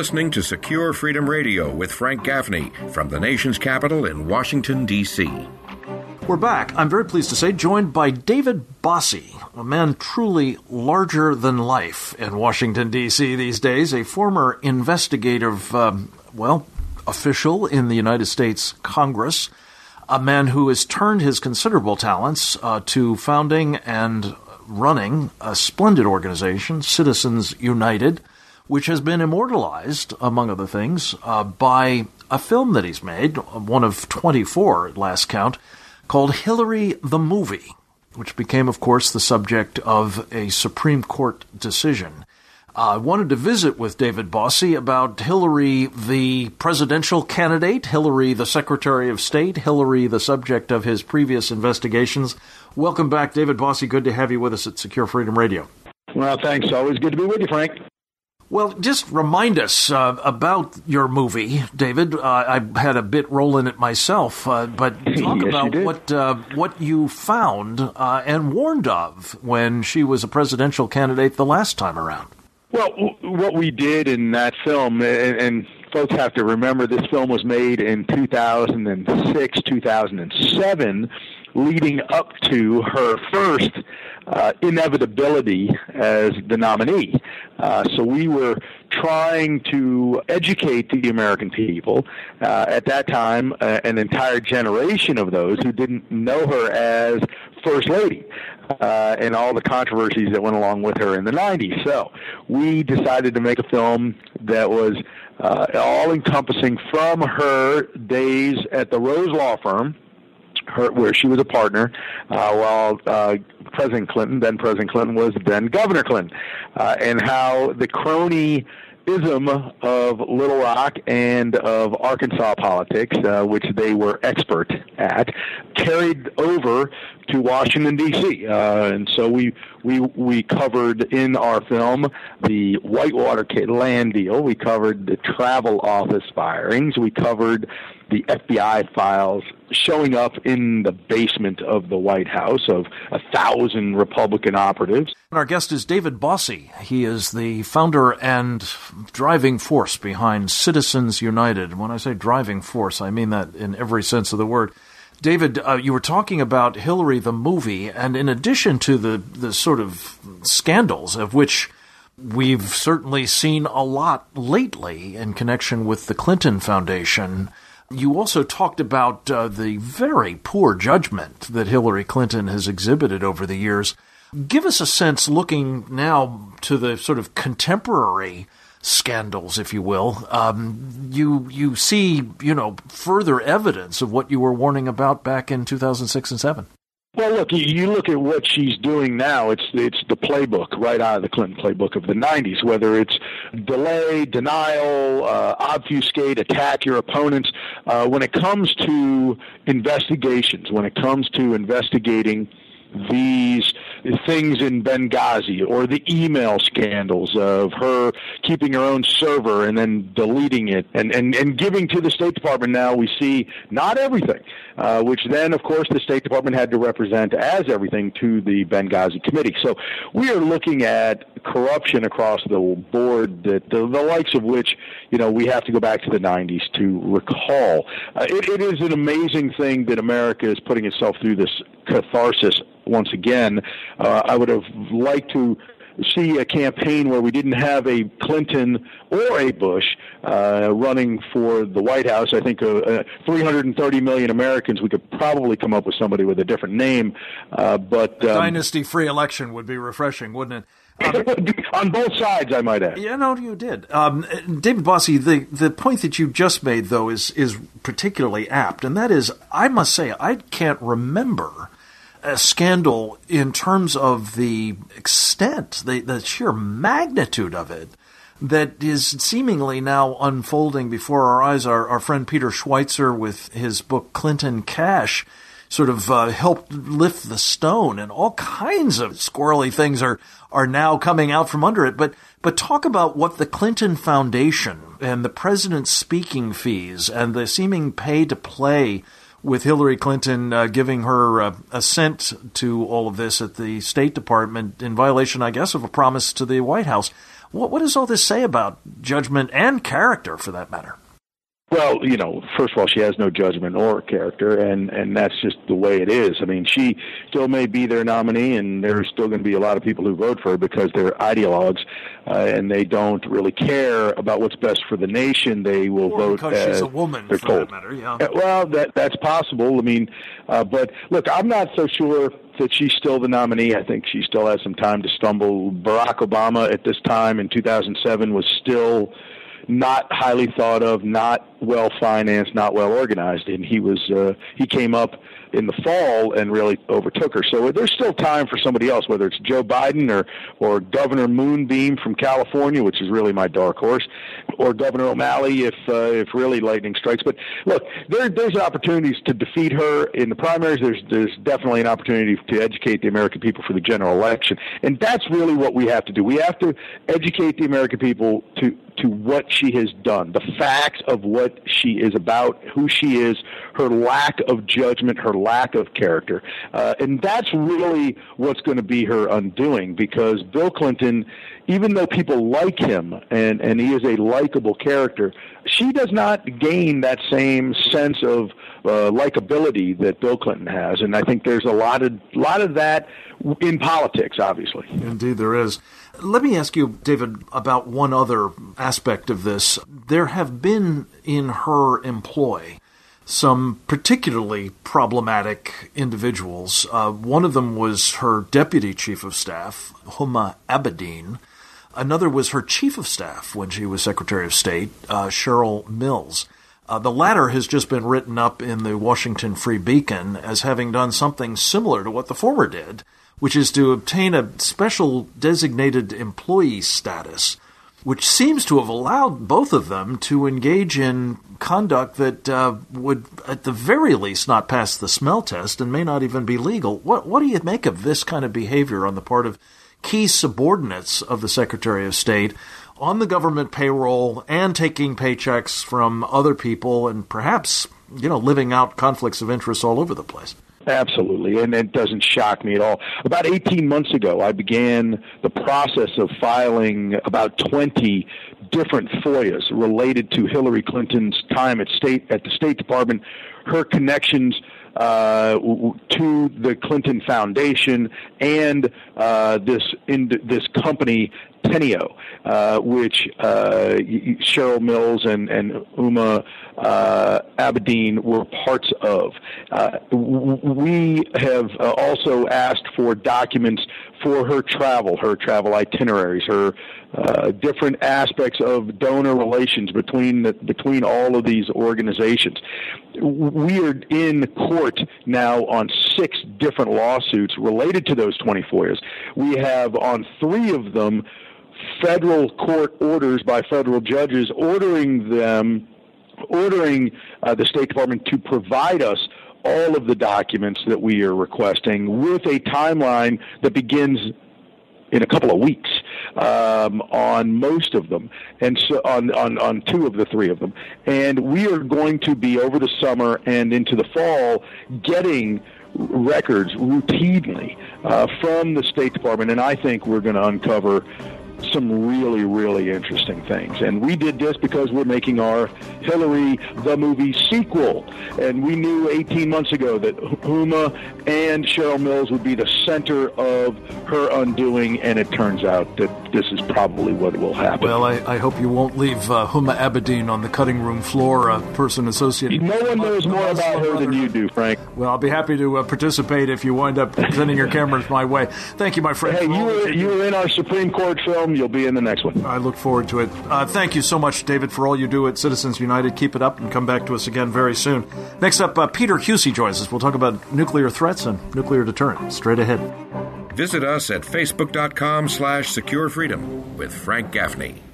listening to Secure Freedom Radio with Frank Gaffney from the nation's capital in Washington, D.C. We're back. I'm very pleased to say, joined by David Bossie, a man truly larger than life in Washington, D.C. these days, a former investigative, official in the United States Congress, a man who has turned his considerable talents to founding and running a splendid organization, Citizens United, which has been immortalized, among other things, by a film that he's made, one of 24 at last count, called Hillary the Movie, which became, of course, the subject of a Supreme Court decision. I wanted to visit with David Bossie about Hillary the presidential candidate, Hillary the Secretary of State, Hillary the subject of his previous investigations. Welcome back, David Bossie. Good to have you with us at Secure Freedom Radio. Well, thanks. Always good to be with you, Frank. Well, just remind us about your movie, David. I had a bit roll in it myself, but talk about what you found and warned of when she was a presidential candidate the last time around. Well, what we did in that film, and folks have to remember this film was made in 2006, 2007, leading up to her first inevitability as the nominee. So we were trying to educate the American people. At that time, an entire generation of those who didn't know her as First Lady, and all the controversies that went along with her in the 90s. So we decided to make a film that was all-encompassing from her days at the Rose Law Firm, where she was a partner, while President Clinton, then President Clinton, was then Governor Clinton, and how the cronyism of Little Rock and of Arkansas politics, which they were expert at, carried over to Washington, D.C. And so we covered in our film the Whitewater land deal. We covered the travel office firings. We covered the FBI files showing up in the basement of the White House of 1,000 Republican operatives. Our guest is David Bossie. He is the founder and driving force behind Citizens United. When I say driving force, I mean that in every sense of the word. David, you were talking about Hillary the movie, and in addition to the sort of scandals of which we've certainly seen a lot lately in connection with the Clinton Foundation, you also talked about the very poor judgment that Hillary Clinton has exhibited over the years. Give us a sense, looking now to the sort of contemporary scandals, if you will. You see, further evidence of what you were warning about back in 2006 and 2007. Well, look, you look at what she's doing now, it's the playbook right out of the Clinton playbook of the 90s, whether it's delay, denial, obfuscate, attack your opponents. When it comes to investigations, when it comes to investigating these things in Benghazi or the email scandals of her keeping her own server and then deleting it and giving to the State Department, now we see not everything, which then, of course, the State Department had to represent as everything to the Benghazi committee. So we are looking at corruption across the board, that the likes of which, we have to go back to the 90s to recall. It is an amazing thing that America is putting itself through this catharsis once again. I would have liked to see a campaign where we didn't have a Clinton or a Bush running for the White House. I think 330 million Americans, we could probably come up with somebody with a different name. But dynasty-free election would be refreshing, wouldn't it? On both sides, I might add. Yeah, no, you did. David Bossie, the point that you just made, though, is particularly apt, and that is, I must say, I can't remember a scandal in terms of the extent, the sheer magnitude of it, that is seemingly now unfolding before our eyes. Our friend Peter Schweitzer, with his book Clinton Cash, sort of helped lift the stone, and all kinds of squirrely things are now coming out from under it. But talk about what the Clinton Foundation and the president's speaking fees and the seeming pay-to-play with Hillary Clinton giving her assent to all of this at the State Department in violation, I guess, of a promise to the White House. What does all this say about judgment and character, for that matter? Well, first of all, she has no judgment or character, and that's just the way it is. I mean, she still may be their nominee, and there's still going to be a lot of people who vote for her because they're ideologues, and they don't really care about what's best for the nation. They will vote because she's a woman, for that matter, yeah. Well, that's possible. I mean, but look, I'm not so sure that she's still the nominee. I think she still has some time to stumble. Barack Obama at this time in 2007 was still not highly thought of, not well financed, not well organized, and he came up in the fall and really overtook her. So there's still time for somebody else, whether it's Joe Biden or Governor Moonbeam from California, which is really my dark horse, or Governor O'Malley if really lightning strikes. But look, there's opportunities to defeat her in the primaries. There's definitely an opportunity to educate the American people for the general election, and that's really what we have to do. We have to educate the American people to what she has done, the facts of what she is about, who she is, her lack of judgment, her lack of character. And that's really what's going to be her undoing, because Bill Clinton, even though people like him and he is a likable character, she does not gain that same sense of likability that Bill Clinton has. And I think there's a lot of that in politics, obviously. Indeed, there is. Let me ask you, David, about one other aspect of this. There have been in her employ some particularly problematic individuals. One of them was her deputy chief of staff, Huma Abedin. Another was her chief of staff when she was Secretary of State, Cheryl Mills. The latter has just been written up in the Washington Free Beacon as having done something similar to what the former did, which is to obtain a special designated employee status, which seems to have allowed both of them to engage in conduct that would, at the very least, not pass the smell test and may not even be legal. What do you make of this kind of behavior on the part of key subordinates of the Secretary of State on the government payroll and taking paychecks from other people and perhaps, living out conflicts of interest all over the place? Absolutely, and it doesn't shock me at all. About 18 months ago, I began the process of filing about 20 different FOIAs related to Hillary Clinton's time at the State Department, her connections to the Clinton Foundation, and this company, Teneo, which Cheryl Mills and Huma Abedin were parts of. We have also asked for documents for her travel itineraries, her different aspects of donor relations between all of these organizations. We are in court now on 6 different lawsuits related to those 20 FOIAs. We have on 3 of them federal court orders by federal judges ordering the State Department to provide us all of the documents that we are requesting with a timeline that begins in a couple of weeks on most of them, and so on 2 of the 3 of them. And we are going to be, over the summer and into the fall, getting records routinely from the State Department, and I think we're going to uncover some really, really interesting things. And we did this because we're making our Hillary the Movie sequel. And we knew 18 months ago that Huma and Cheryl Mills would be the center of her undoing, and it turns out that this is probably what will happen. Well, I hope you won't leave Huma Abedin on the cutting room floor, a person associated. No one knows more about her than you do, Frank. Well, I'll be happy to participate if you wind up sending your cameras my way. Thank you, my friend. Hey, you were in our Supreme Court film. You'll be in the next one. I look forward to it. Thank you so much, David, for all you do at Citizens United. Keep it up and come back to us again very soon. Next up, Peter Husey joins us. We'll talk about nuclear threats and nuclear deterrent. Straight ahead. Visit us at facebook.com/securefreedom with Frank Gaffney.